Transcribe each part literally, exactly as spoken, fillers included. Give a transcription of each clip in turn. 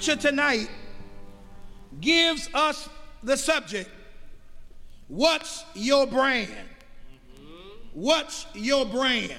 preacher tonight gives us the subject, what's your brand? What's your brand?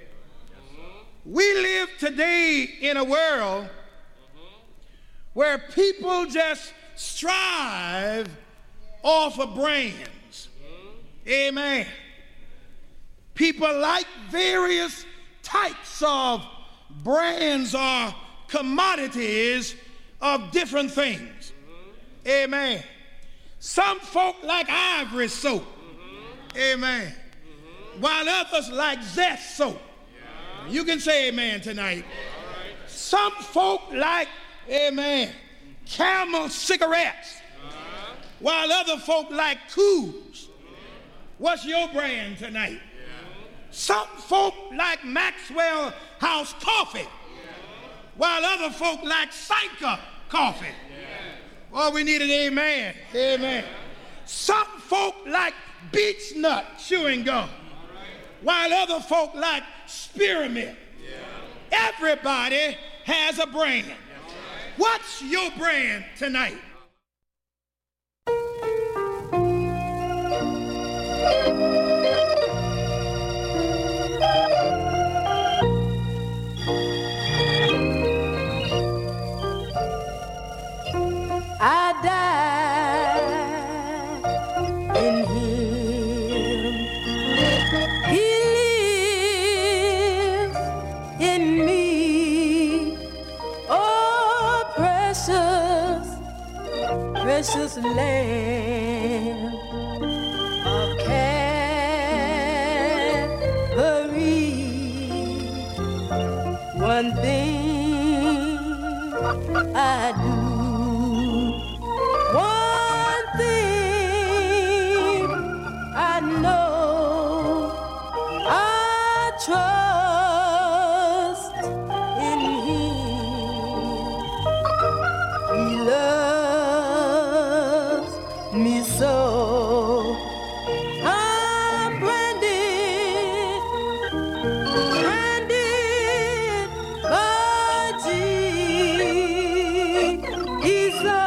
We live today in a world where people just strive off of brands. Amen. People like various types of brands or commodities of different things. Amen. Some folk like Ivory soap. Amen. While others like Zest soap. You can say amen tonight. Some folk like, amen, Camel cigarettes. While other folk like Cools. What's your brand tonight? Some folk like Maxwell House coffee, while other folk like Sanka coffee. Oh, we need an amen. Amen. Some folk like Beech Nut chewing gum, while other folk like Spearmint. Everybody has a brand. What's your brand tonight? I died in him. He lives in me. Oh, precious, precious Lamb of Calvary. One thing I do. One thing I know, I trust in Him. He loves me so. I'm branded, branded by Jesus.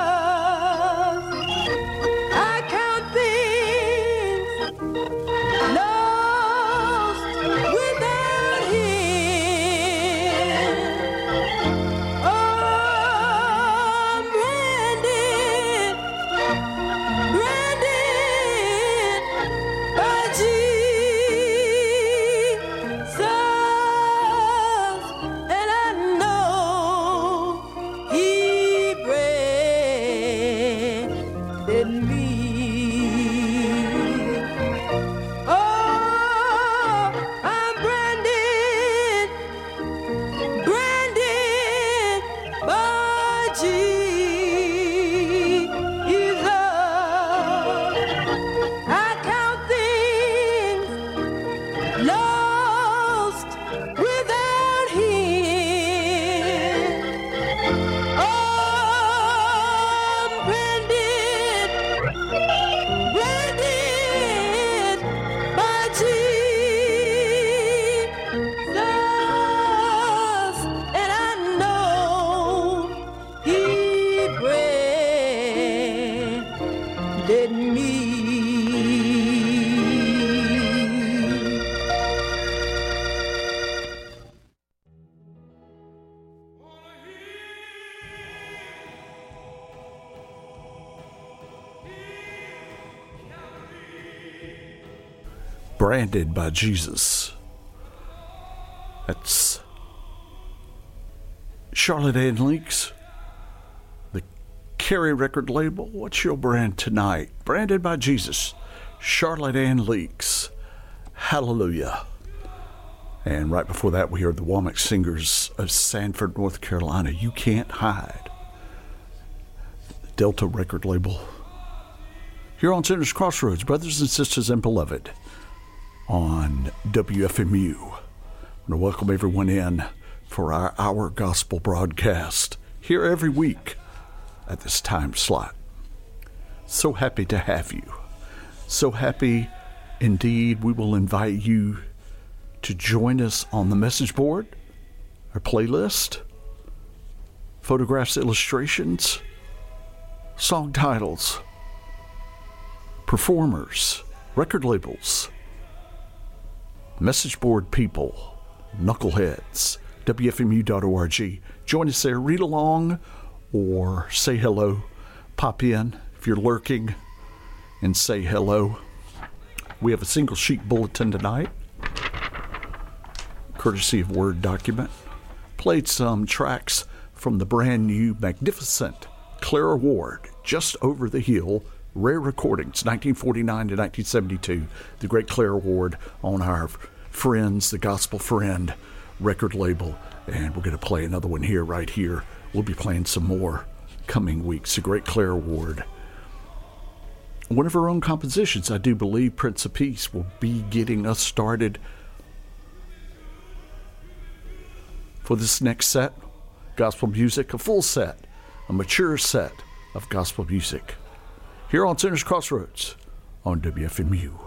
Branded by Jesus. That's Charlotte Ann Leaks, the Carey record label. What's your brand tonight? Branded by Jesus. Charlotte Ann Leaks. Hallelujah. And right before that, we heard the Womack Singers of Sanford, North Carolina. You Can't Hide. The Delta record label. Here on Sinners Crossroads, brothers and sisters and beloved, on W F M U. I want to welcome everyone in for our Hour Gospel broadcast here every week at this time slot. So happy to have you. So happy indeed we will invite you to join us on the message board, our playlist, photographs, illustrations, song titles, performers, record labels, message board people, knuckleheads, W F M U dot org. Join us there, read along, or say hello. Pop in if you're lurking and say hello. We have a single sheet bulletin tonight, courtesy of Word document. Played some tracks from the brand new, magnificent Clara Ward, Just Over the Hill, Rare Recordings, nineteen forty-nine to nineteen seventy-two. The great Clara Ward on our Friends, the Gospel Friend record label. And we're going to play another one here, right here. We'll be playing some more coming weeks. The great Clara Ward. One of her own compositions, I do believe Prince of Peace will be getting us started for this next set. Gospel music, a full set, a mature set of gospel music. Here on Sinners Crossroads on W F M U.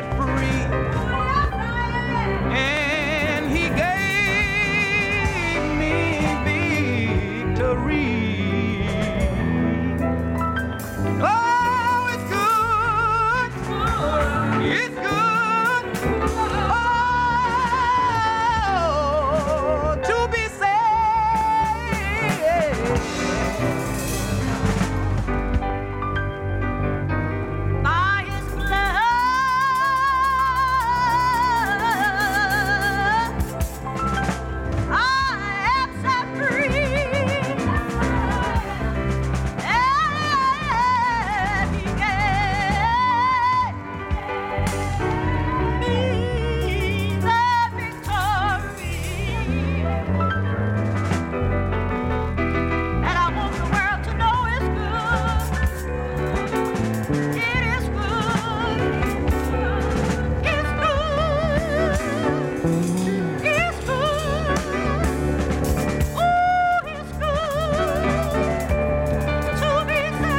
set free. And he gave me victory. Oh, it's good. It's good. Oh, to be saved. By his blood, I am set free. And he gave me the victory. And I want the world to know it's good. It is good. It's good. It's good. Oh, it's good to be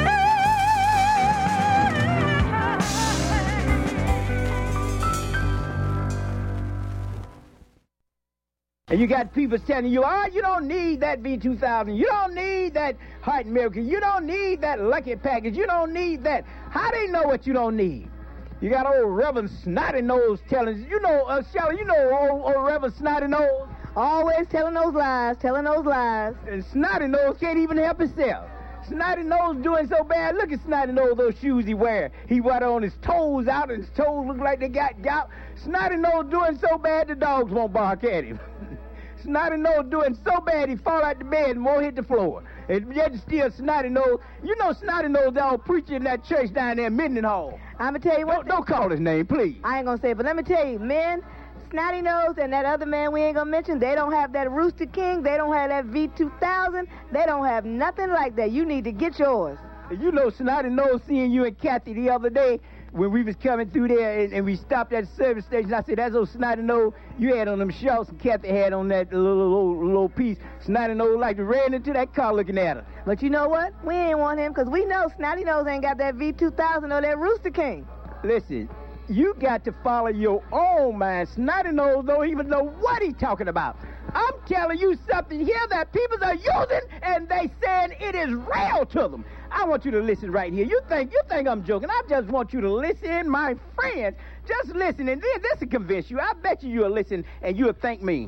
And you got people telling you, oh, you don't need that V two thousand. You don't need that Heart Miracle. You don't need that Lucky Package. You don't need that. How they know what you don't need? You got old Reverend Snotty Nose telling you, know, uh, Shelley, you know old, old Reverend Snotty Nose? Always telling those lies, telling those lies. And Snotty Nose can't even help himself. Snotty Nose doing so bad. Look at Snotty Nose, those shoes he wear. He wear on his toes out, and his toes look like they got gout. Snotty Nose doing so bad the dogs won't bark at him. Snotty Nose doing so bad he fall out the bed and won't hit the floor. And yet still Snotty Nose. You know Snotty Nose, that old preacher in that church down there in Mendenhall. I'm going to tell you what. Don't, don't call his name, please. I ain't going to say it, but let me tell you, men, Snotty Nose and that other man we ain't going to mention, they don't have that Rooster King. They don't have that V two thousand. They don't have nothing like that. You need to get yours. You know Snotty Nose seeing you and Kathy the other day when we was coming through there and, and we stopped at the service station. I said, that's old Snotty Nose you had on them shorts, and Kathy had on that little, little, little piece. Snotty Nose like to ran into that car looking at her. But you know what? We ain't want him because we know Snotty Nose ain't got that V two thousand or that Rooster King. Listen, you got to follow your own mind. Snotty Nose don't even know what he's talking about. I'm telling you something here that people are using, and they saying it is real to them. I want you to listen right here. You think you think I'm joking. I just want you to listen, my friends. Just listen, and then this will convince you. I bet you you'll listen, and you'll thank me.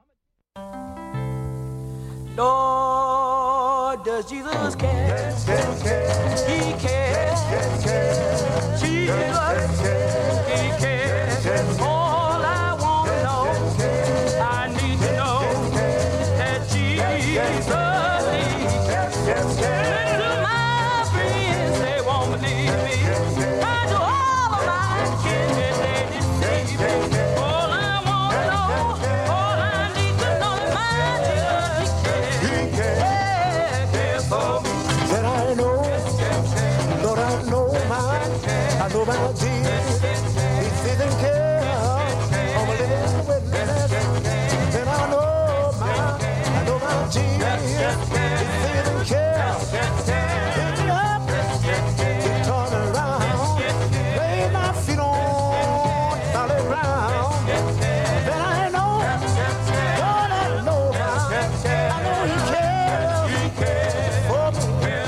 Lord, does Jesus care? Yes, yes, yes. He cares. Yes, yes, yes. Jesus, yes, yes. He cares. Yes, all I want to know, yes, I need to know that Jesus yes, yes, yes, yes. Little my friends, they won't believe me. And to all of my kids, they deceive me. All I want to know, all I need to know is my Jesus. He cares for me. That I know, Lord, I know my, I know my Jesus. He's taking care of a little witness. Then I know my, I know my Jesus. He's taking care of pick me up, turn around, lay my feet on solid ground. Then I know, Lord, I know my, I know He cares for me.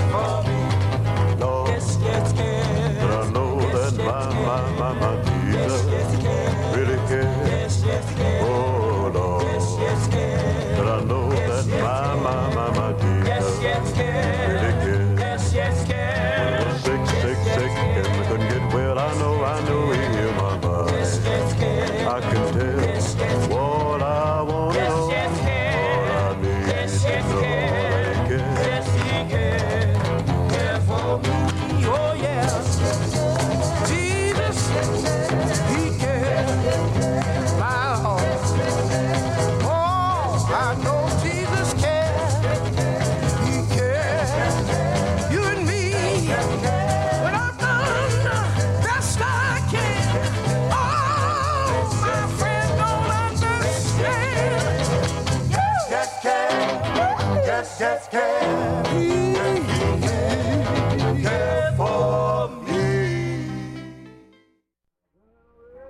Lord, but I know that my, my, my, my Jesus really cares. Oh, Lord, but I know that my, my, my, my Jesus really cares. When I was sick, sick, sick, and I couldn't get well, I know, I know He healed my body. I can tell what I want to know, all I need to know He cares. Oh, yeah. Jesus, He cares. My heart. Oh, I know Jesus cares. He cares. You and me. When I've done the best I can. Oh, my friend don't understand. Yes, yes, yes, yes, yes. He cares for me.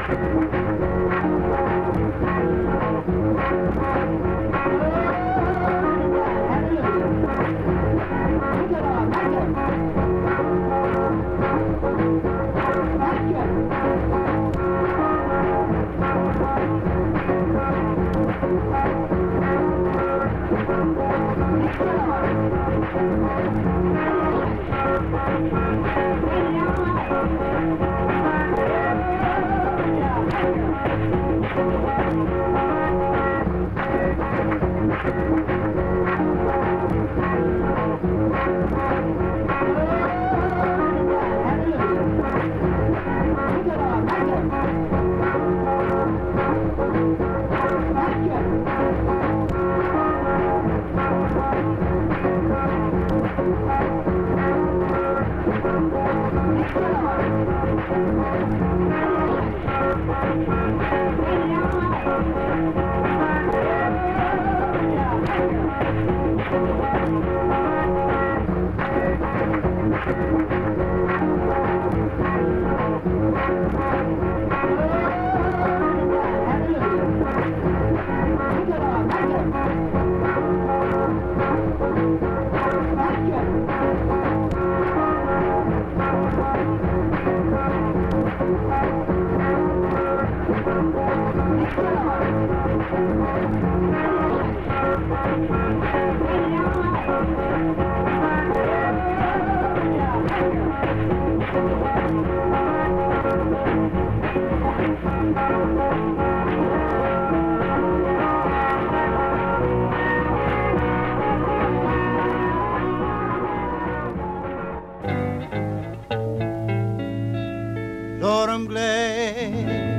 Lord, I'm glad.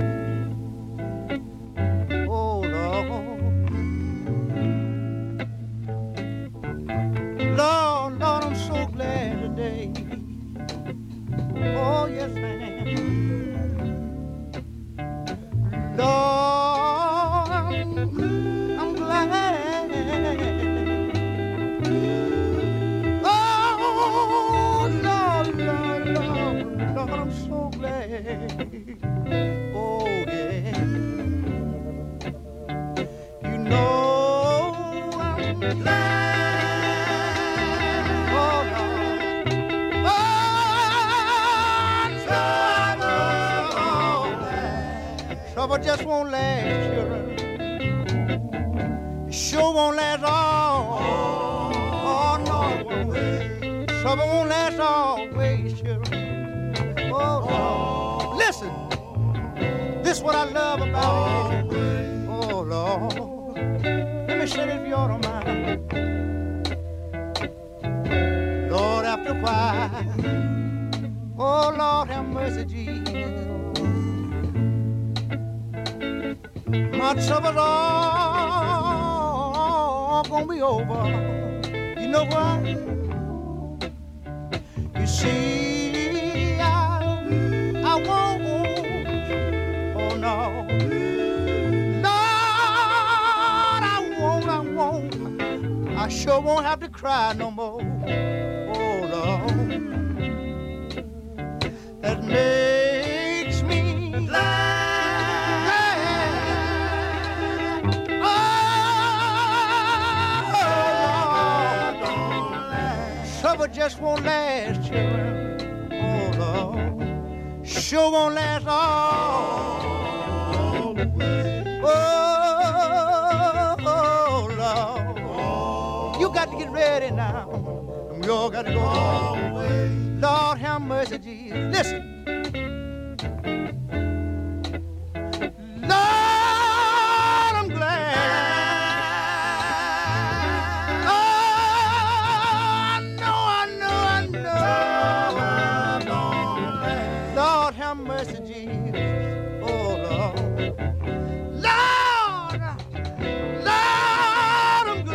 Oh, Lord. Lord, Lord, I'm so glad today. Oh, yes, I am. Lord, I'm glad. Oh, Lord, Lord, Lord, Lord, I'm so glad. Oh, yeah. You know I'm glad. Oh, Lord. Oh, trouble. Trouble just won't last, children. It sure won't last all. Oh, no, it won't. Trouble won't last always, children. Oh, Lord. Listen, this is what I love about it. Oh, Lord. Let me say this if you don't mind. Lord, after a while, oh, Lord, have mercy, Jesus. My troubles all gonna be over. You know why? You see, I, I won't, oh no, Lord, I won't, I won't, I sure won't have to cry no more, oh Lord, that makes me glad, oh, Lord, trouble just won't last, children, oh Lord, sure won't last all. Oh, Lord, you got to get ready now. We all got to go home. Lord, have mercy, Jesus. Listen. Lord, I'm glad. Oh, I know, I know, I know. Lord, have mercy, Jesus. Oh, Lord. Lord, Lord, I'm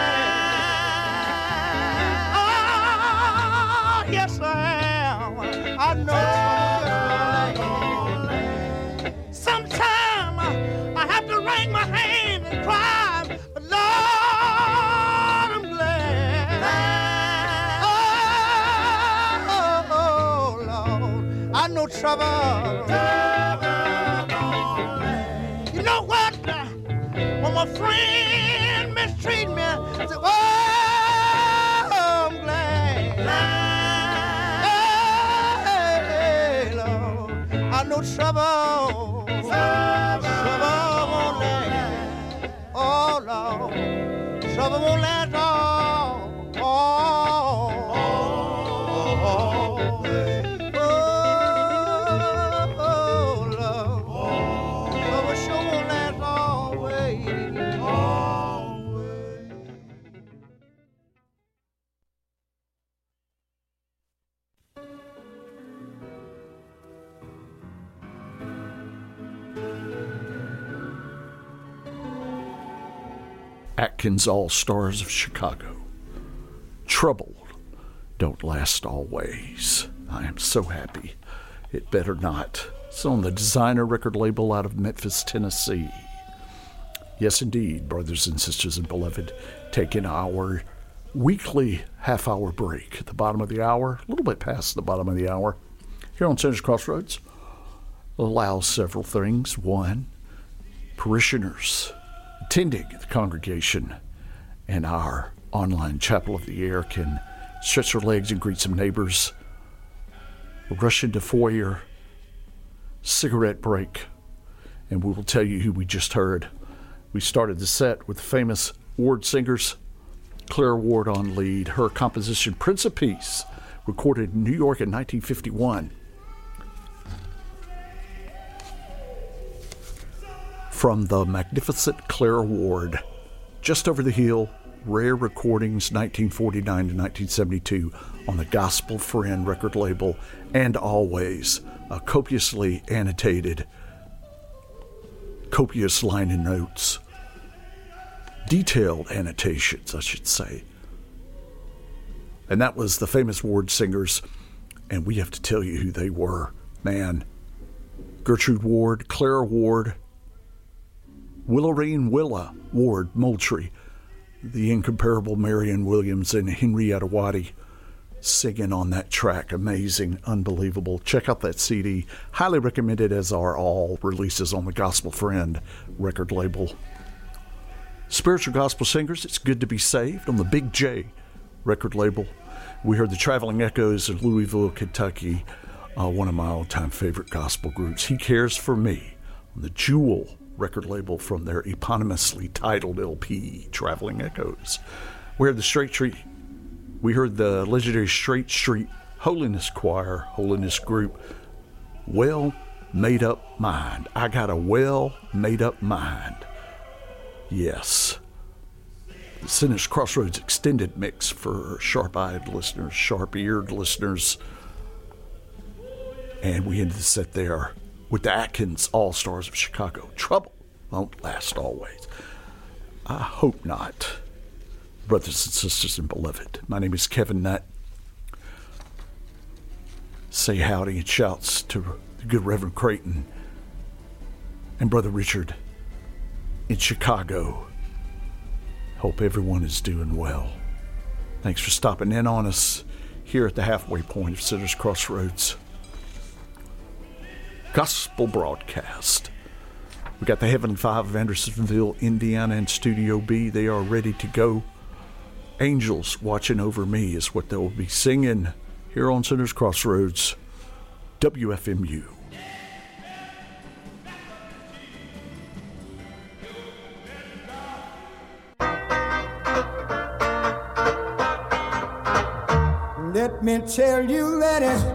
glad. Oh, yes, I am. I know. Sometimes I have to wring my hands and cry, but Lord, I'm glad. Oh, oh, oh, Lord, I know trouble. Trouble. mistreating me. I said, oh, I'm glad. Hey, Lord, I know trouble. Trouble won't last. Oh, Lord, trouble won't last all. Oh, oh, oh, oh, oh, Lord, trouble sure won't last always. Atkins All-Stars of Chicago. Trouble don't last always. I am so happy. It better not. It's on the Designer record label out of Memphis, Tennessee. Yes, indeed, brothers and sisters and beloved, taking our weekly half-hour break at the bottom of the hour, a little bit past the bottom of the hour, here on Sinners Crossroads, allows several things. One, parishioners attending the congregation and our online Chapel of the Air can stretch their legs and greet some neighbors, rush into foyer, cigarette break, and we will tell you who we just heard. We started the set with the famous Ward singers, Claire Ward on lead, her composition Prince of Peace, recorded in New York in nineteen fifty-one. From the magnificent Claire Ward, Just Over the Hill, Rare Recordings, nineteen forty-nine to nineteen seventy-two, on the Gospel Friend record label, and always a copiously annotated, copious liner notes, detailed annotations, I should say. And that was the famous Ward singers, and we have to tell you who they were. Man, Gertrude Ward, Clara Ward, Willarine Willa Ward Moultrie, the incomparable Marion Williams, and Henrietta Waddy singing on that track. Amazing, unbelievable. Check out that C D. Highly recommended, as are all releases on the Gospel Friend record label. Spiritual gospel singers, It's Good to Be Saved, on the Big J record label. We heard the Traveling Echoes of Louisville, Kentucky, uh, one of my all-time favorite gospel groups. He Cares for Me, on the Jewel record label from their eponymously titled L P, Traveling Echoes. We heard the Straight Street. We heard the legendary Straight Street Holiness Choir, Holiness Group, Well Made Up Mind. I got a well made up mind. Yes. The Sinners Crossroads extended mix for sharp-eyed listeners, sharp-eared listeners. And we ended the set there with the Atkins All-Stars of Chicago. Trouble won't last always. I hope not. Brothers and sisters and beloved, my name is Kevin Nutt. Say howdy and shouts to the good Reverend Creighton and Brother Richard in Chicago. Hope everyone is doing well. Thanks for stopping in on us here at the halfway point of Sinners Crossroads Gospel Broadcast. We got the Heavenly Five of Andersonville, Indiana, and Studio B. They are ready to go. Angels Watching Over Me is what they'll be singing here on Sinners Crossroads, W F M U. Let me tell you that it's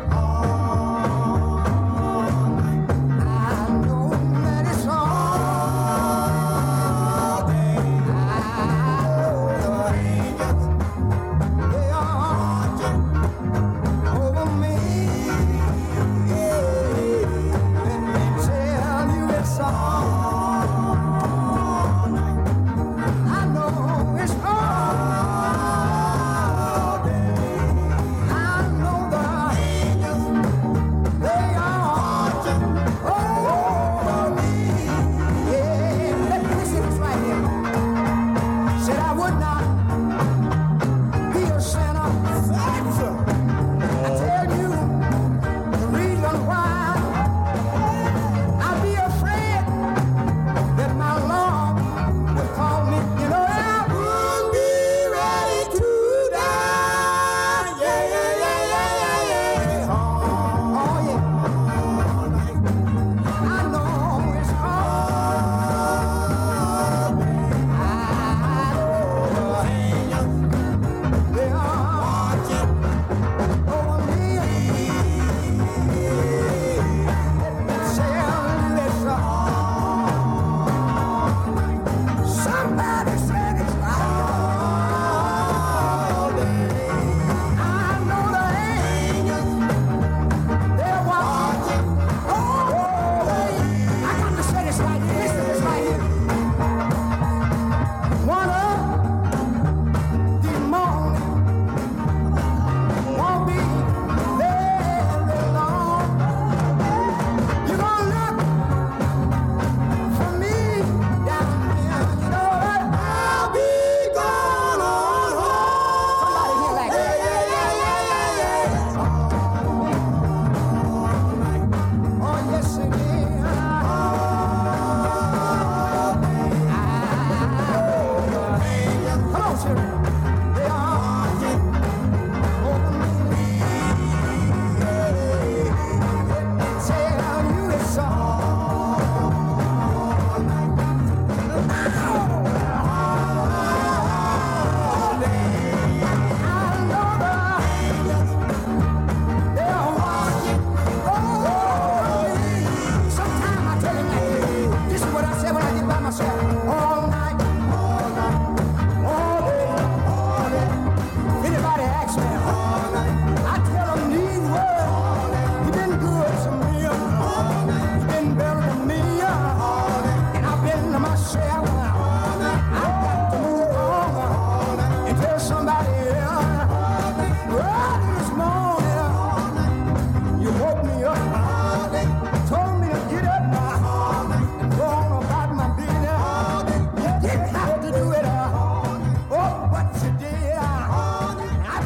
I know the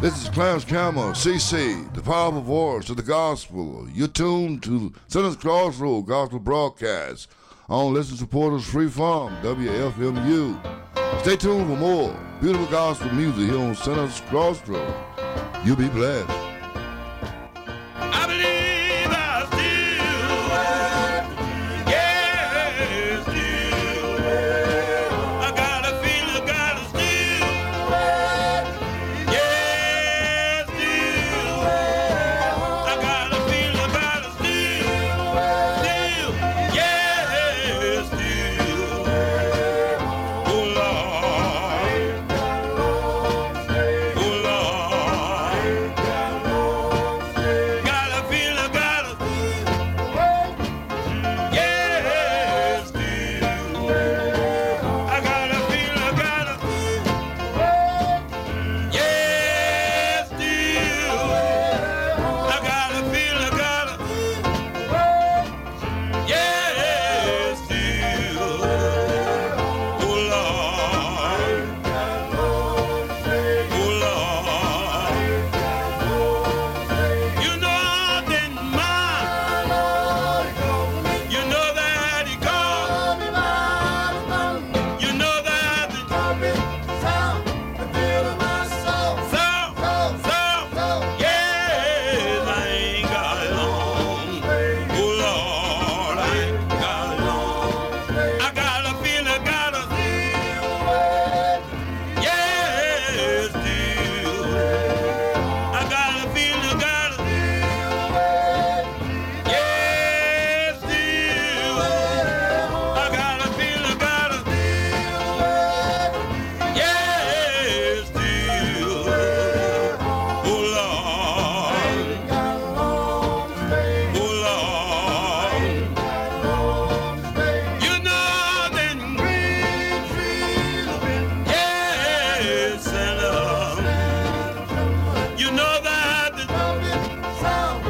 This is Clarence Campbell, C C, the powerful voice of the gospel. You're tuned to Sinners Crossroad Gospel Broadcast on Listen Supporters Free Farm, W F M U. Stay tuned for more beautiful gospel music here on Sinners Crossroad. You'll be blessed. I believe I still, yes, still. I got a feeling, got a still, yes, still. I got a feeling, got a still, still, yes, still. Oh Lord, oh Lord. Got a feeling, got a yes, still. I got a feeling, got a yes, still. I got a feeling, got a yes, still. Oh Lord, oh Lord. You know I didn't mind. You know that he called. You know that the sound, sound, sound. Yes, I ain't got long. Oh Lord, I ain't got long. I got a feeling, got a yes, still. I got a feeling, got a yes, still. I got a feeling, got a yes, still. Oh Lord, oh Lord. You know that yes, sinner. You know that the sound,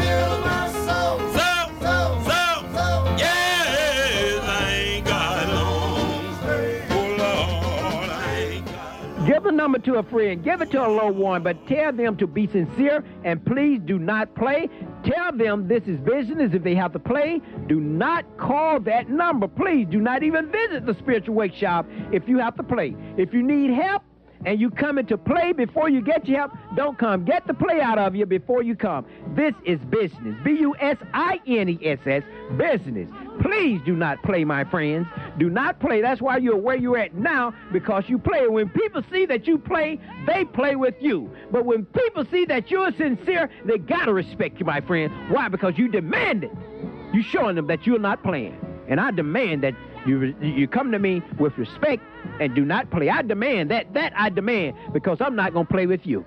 sound, sound. Yes, I ain't got long. Oh Lord, I ain't got. Give the number to a friend. Give it to a low one, but tell them to be sincere and please do not play. Tell them this is business. If they have to play, do not call that number. Please do not even visit the spiritual wake shop if you have to play. If you need help and you come in to play before you get your help, don't come. Get the play out of you before you come. This is business. B U S I N E S S, business. Please do not play, my friends. Do not play. That's why you're where you're at now, because you play. When people see that you play, they play with you. But when people see that you're sincere, they got to respect you, my friend. Why? Because you demand it. You're showing them that you're not playing. And I demand that you you come to me with respect and do not play. I demand that. That I demand, because I'm not going to play with you.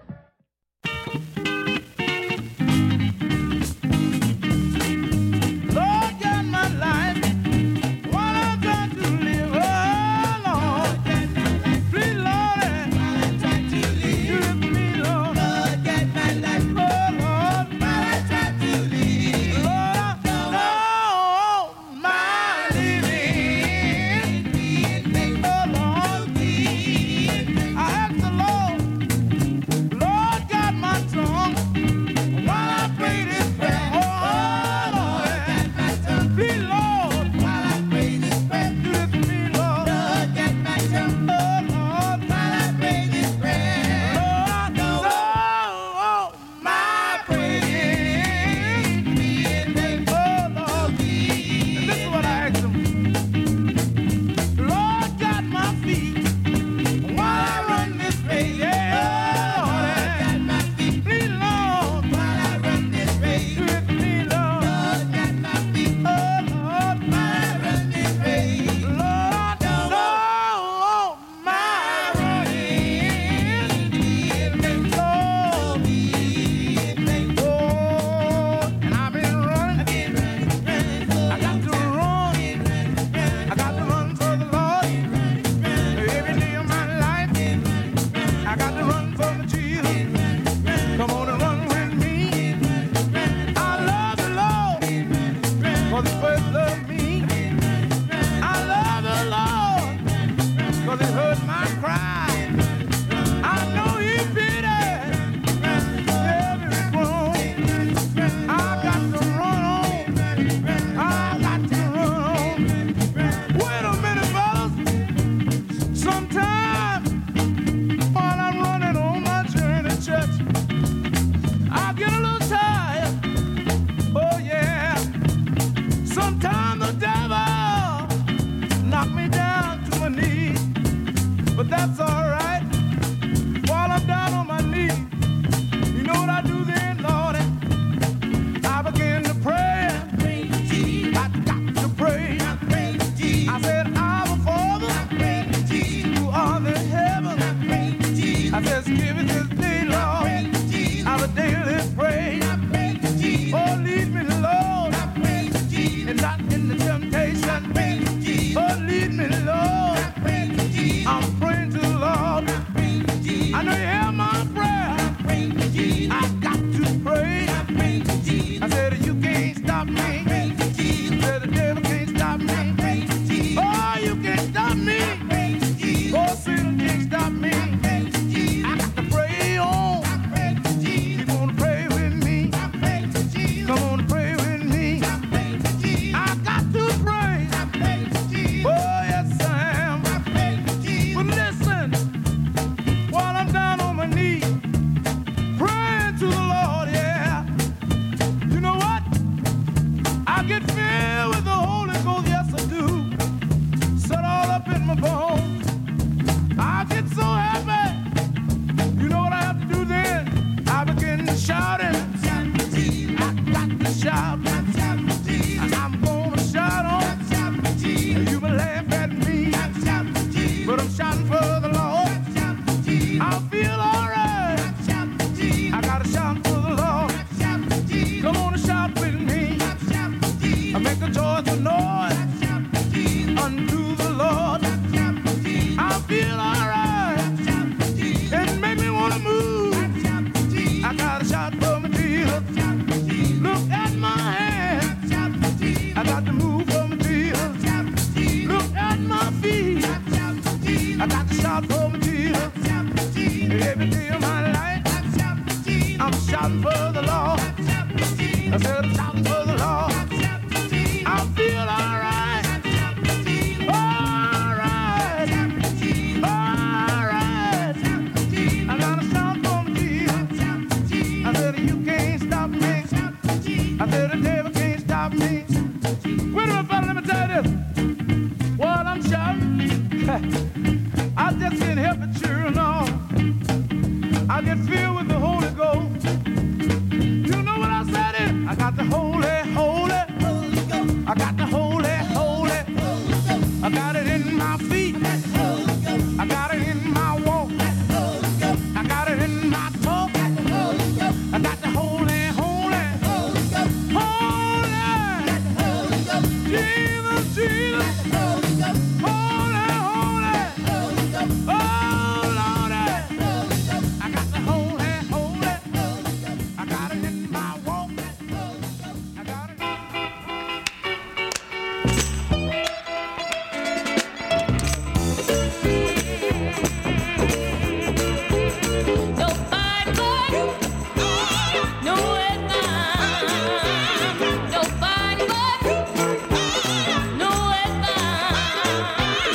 Lord, got my life. What I got to live, oh Lord. Please, Lord, you lift me, Lord. Lord, get my life. Oh Lord, while I try to live. Lord, no, my living. Oh Lord, I ask the Lord, Lord. I just can't help it, sure, no. I get filled with the Holy Ghost. You know what I said? It. I got the Holy, Holy. I got the Holy, Holy. I got it in my feet. I got it in my walk. I got it in my talk. I got the Holy, Holy. Holy. Jesus, Jesus. Holy, Holy. Oh, Lord. I got the Holy, Holy. I got it in my walk. I got it in Nobody but you. No it's mine. Nobody but you. No it's mine.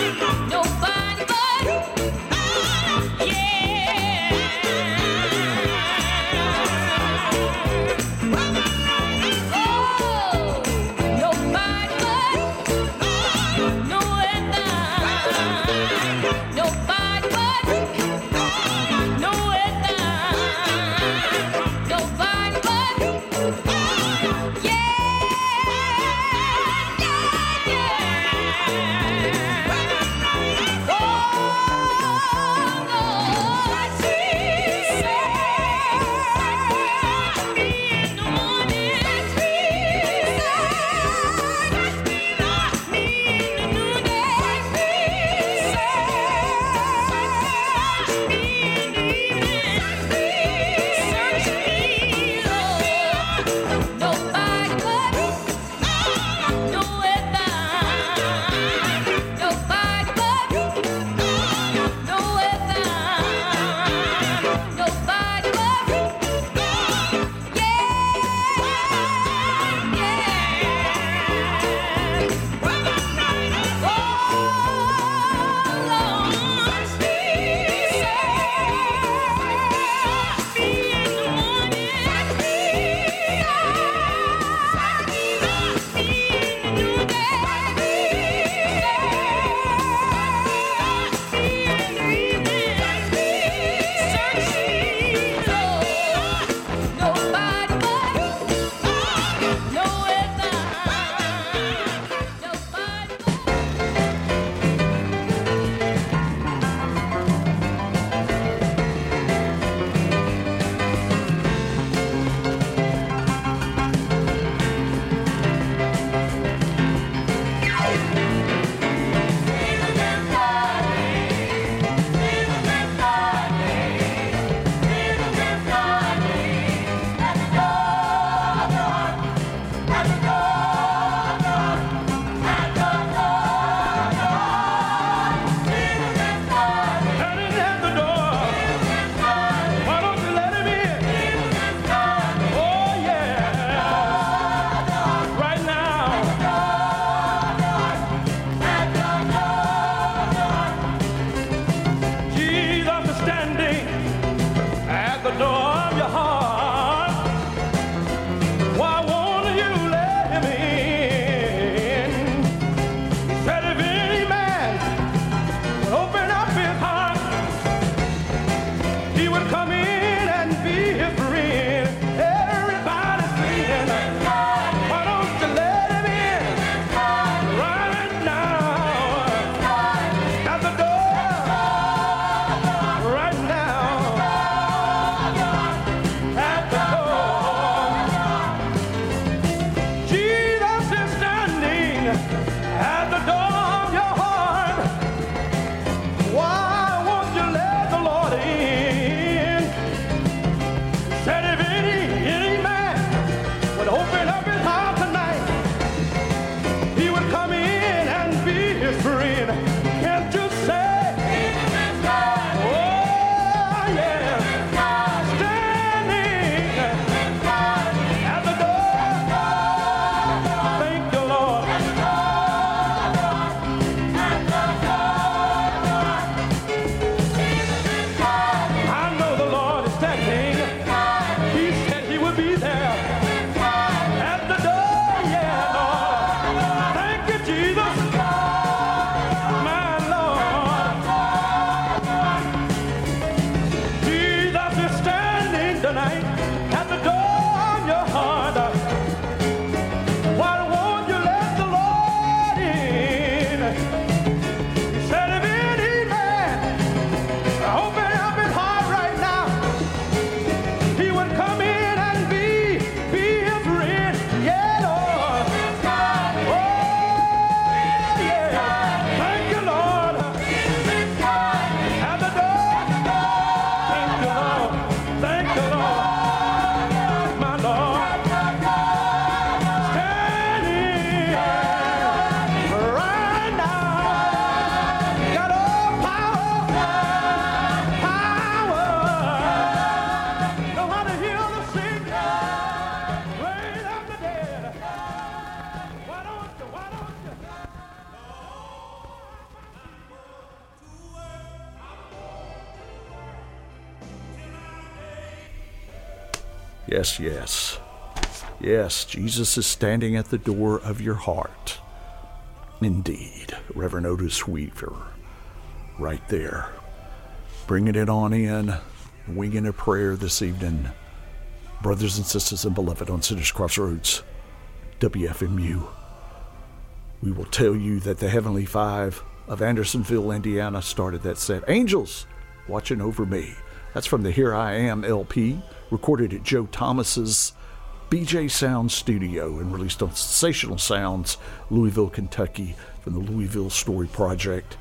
Yes, yes. Yes, Jesus is standing at the door of your heart. Indeed. Reverend Otis Weaver, right there. Bringing it on in, winging a prayer this evening. Brothers and sisters and beloved on Sinners Crossroads, W F M U. We will tell you that the Heavenly Five of Andersonville, Indiana started that set. Angels Watching Over Me. That's from the Here I Am L P, recorded at Joe Thomas's B J Sound Studio and released on Sensational Sounds, Louisville, Kentucky, from the Louisville Story Project.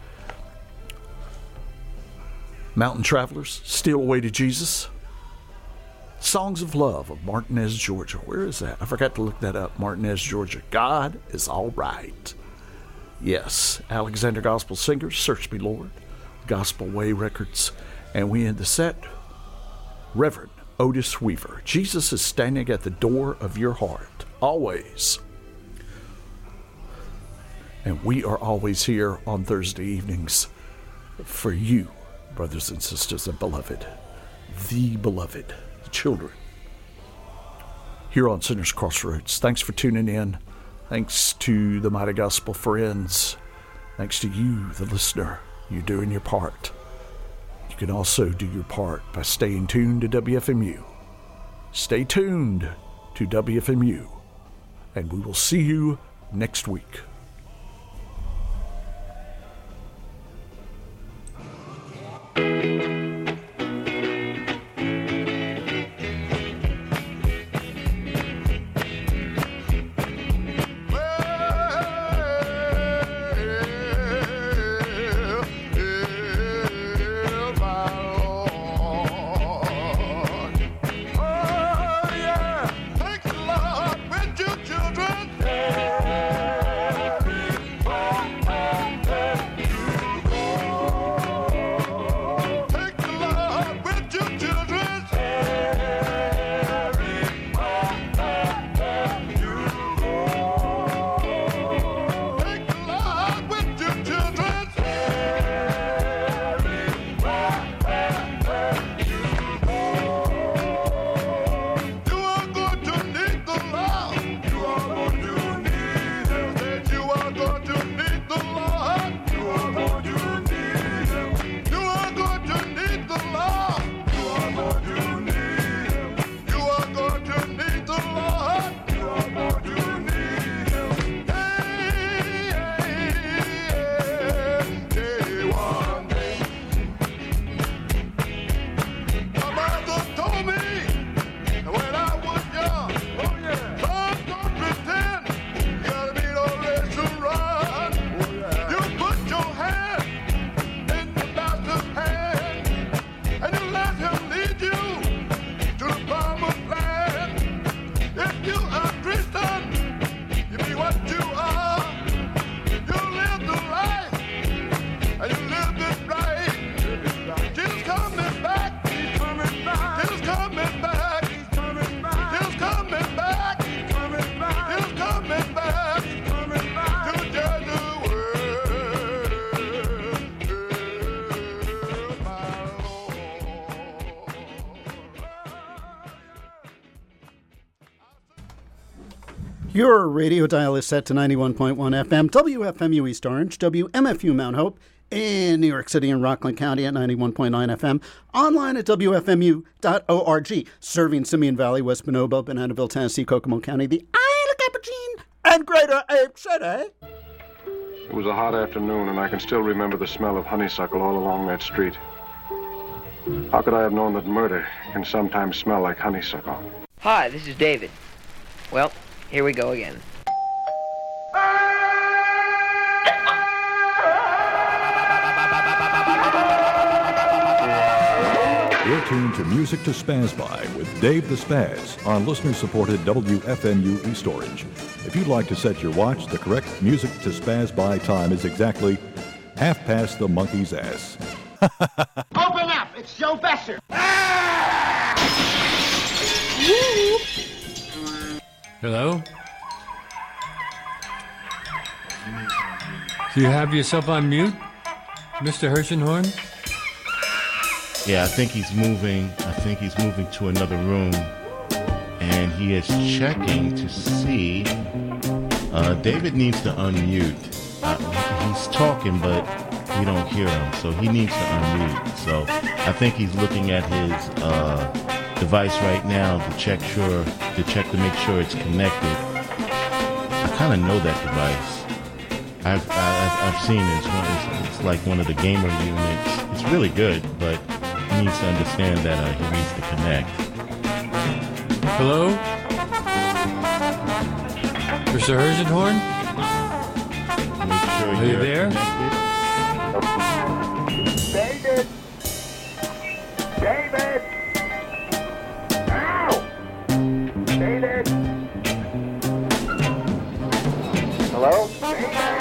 Mountain Travelers, Steal Away to Jesus. Songs of Love of Martinez, Georgia. Where is that? I forgot to look that up. Martinez, Georgia. God is all right. Yes, Alexander Gospel Singers, Search Me Lord, Gospel Way Records. And we end the set, Reverend Otis Weaver. Jesus is standing at the door of your heart, always. And we are always here on Thursday evenings for you, brothers and sisters and beloved, the beloved children, here on Sinners Crossroads. Thanks for tuning in. Thanks to the Mighty Gospel friends. Thanks to you, the listener. You're doing your part. You can also do your part by staying tuned to W F M U. Stay tuned to W F M U, and we will see you next week. Your radio dial is set to ninety-one point one F M, W F M U East Orange, W M F U Mount Hope, in New York City and Rockland County at ninety-one point nine F M, online at W F M U dot org, serving Simeon Valley, West Bonobo, Bananaville, Tennessee, Kokomo County, the Isle of Capuchin, and Greater Ape City. It was a hot afternoon, and I can still remember the smell of honeysuckle all along that street. How could I have known that murder can sometimes smell like honeysuckle? Hi, this is David. Well, here we go again. You're tuned to Music to Spaz By with Dave the Spaz on listener-supported W F M U East Orange. If you'd like to set your watch, the correct Music to Spaz By time is exactly half past the monkey's ass. Open up! It's Joe Besser! Hello? Do you have yourself on mute, Mister Hershenhorn? Yeah, I think he's moving. I think he's moving to another room. and he is checking to see. Uh, David needs to unmute. Uh, he's talking, but we don't hear him, so he needs to unmute. So I think he's looking at his uh, device right now to check sure to check to make sure it's connected. I kind of know that device. I've I've, I've seen it. It's, one, it's, it's like one of the gamer units. It's really good, but he needs to understand that uh, he needs to connect. Hello? Mister Herzenhorn? Make sure Are you you're there? David! David! Ow! David! Hello? David!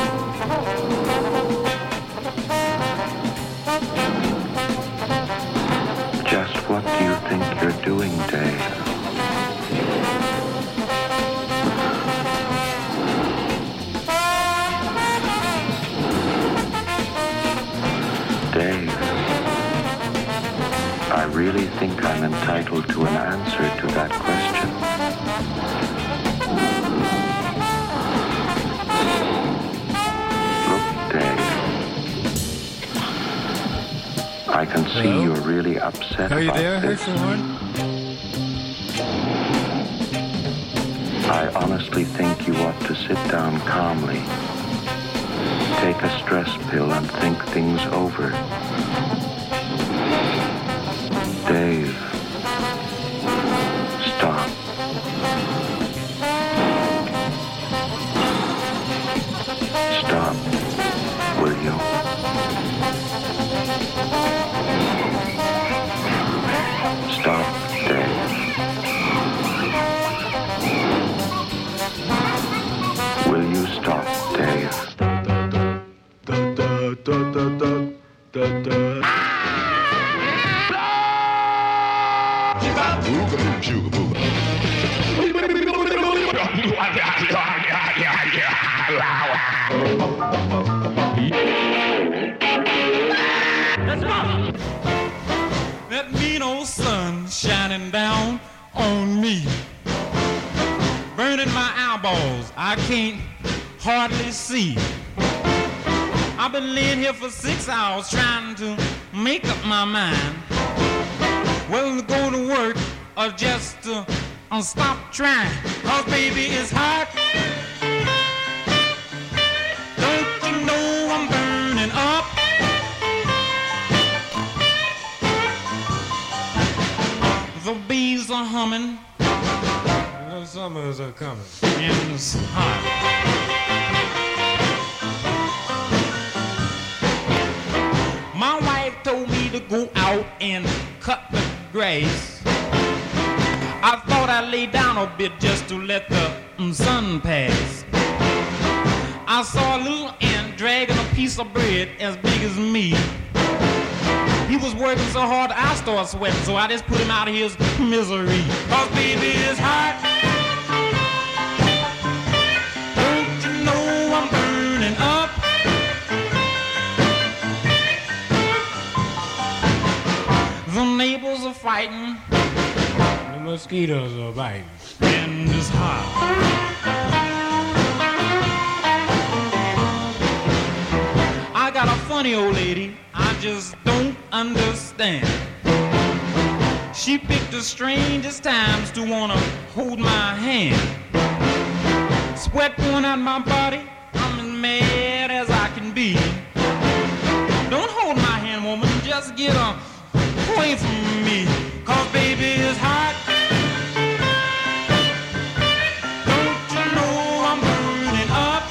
Just what do you think you're doing, Dave? Dave, I really think I'm entitled to an answer to that question. Look, Dave, I can see Hello? you're really upset Are you about there, this. Herzenhorn? I honestly think you ought to sit down calmly, take a stress pill and think things over. Dave, stop. Stop, will you? Stop, Dave. Will you stop, Dave? That mean old sun shining down on me, burning my eyeballs, I can't hardly see. I've been laying here for six hours trying to make up my mind whether to go to work or just to uh, stop trying. Cause baby, it's hot. Don't you know I'm burning up? The bees are humming. The summers are coming. And it's hot. My wife told me to go out and cut the grass. I thought I'd lay down a bit just to let the mm, sun pass. I saw a little ant dragging a piece of bread as big as me. He was working so hard I started sweating, so I just put him out of his misery. Cause baby, it's hot. Don't you know I'm burning up? The neighbors are fighting. The mosquitoes are biting. And it's hot. I got a funny old lady I just don't understand. She picked the strangest times to wanna hold my hand. Sweat pouring out my body, I'm as mad as I can be. Don't hold my hand, woman, just get away from me. Cause baby, it's hot. Don't you know I'm burning up?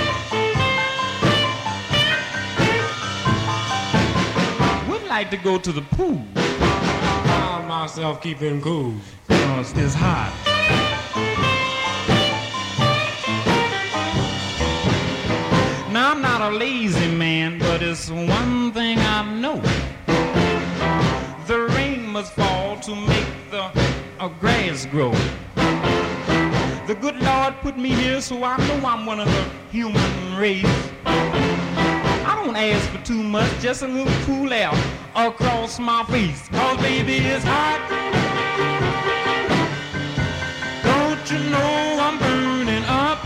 Would like to go to the pool. I found myself keeping cool. Cause it's hot. Now I'm not a lazy man, but it's one thing I know. The rain must fall to make the uh, grass grow. The good Lord put me here, so I know I'm one of the human race. I don't ask for too much, just a little cool air across my face. Cause baby, it's hot. Don't you know I'm burning up?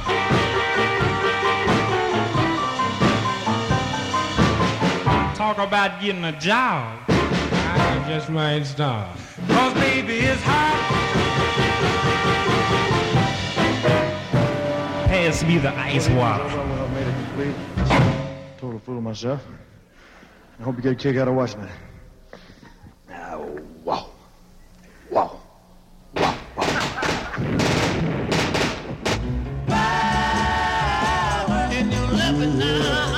Talk about getting a job. I just might stop. Cause baby it's hot. Pass me the ice water. Well, I made it complete. Total fool of myself. I hope you get a kick out of watching it. Oh, wow. Wow. Wow. Wow. Power in your living now.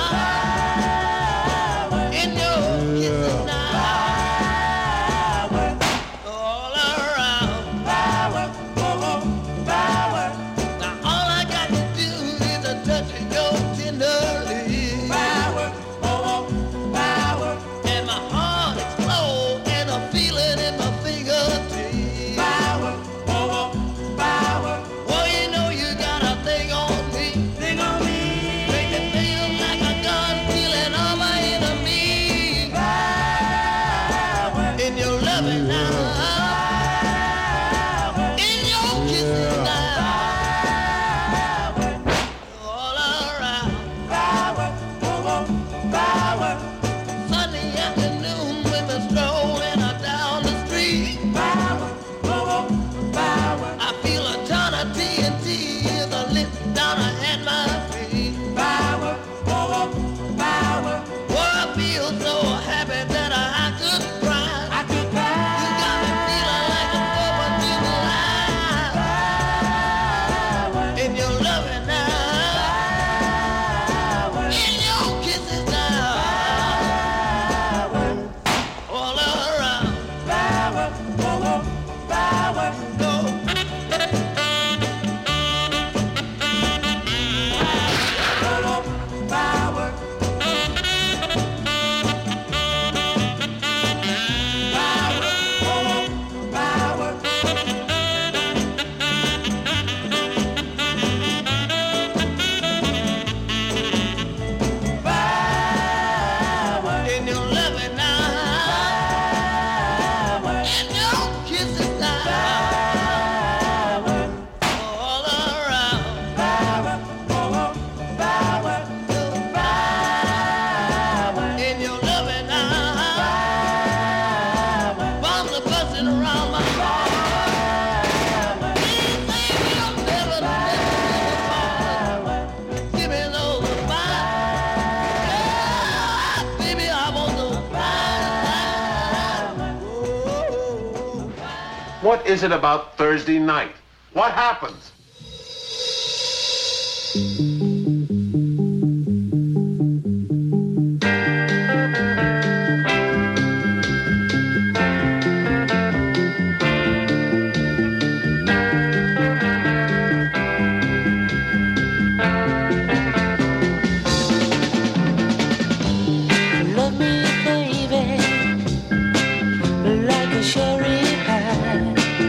Power in your kissing now. Power all around. Power, oh, power. Now all I got to do is a touch of your tender lips. Power, oh, power. And my heart explodes and a feeling in my fingertips. Power, oh, power. Well, you know you got a thing on me. Thing on me. Make it feel like a gun killing all my enemies. Power in your loving now. In your kissing now. All around. Power, oh, power. Sunday afternoon when we're strolling down the street. Power, oh, power. I feel a ton of T N T is a lit down at my feet. Power, oh, power. Oh, I feel so happy that I, I could cry. I could cry. You got me feeling like a fourth of July. In your loving now. In your kisses now. All around. Power, oh, power, no. Oh, power. Power, oh, power. Power in your loving now. In your kisses now. All around. Power, oh, power. Power in your loving now. Bombs are busting around my heart. These things you'll never, never, never fall. Give me those fire. Baby, I want those fire. What is it about Thursday night? What happens? Love me, baby, like a cherry pie.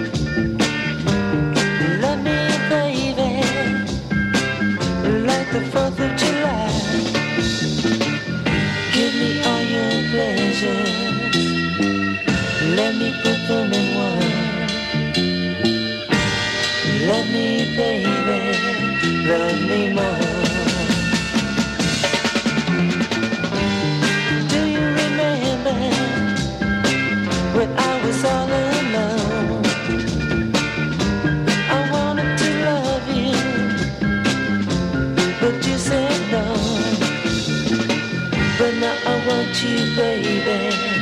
Love me, baby, like the Fourth of July. Give me all your pleasures. Let me put them in one. Love me, baby, love me more. Do you remember when I was all alone? I wanted to love you, but you said no. But now I want you, baby,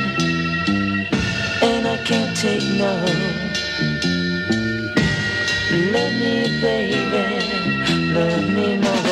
and I can't take no. Love me, baby, love me more.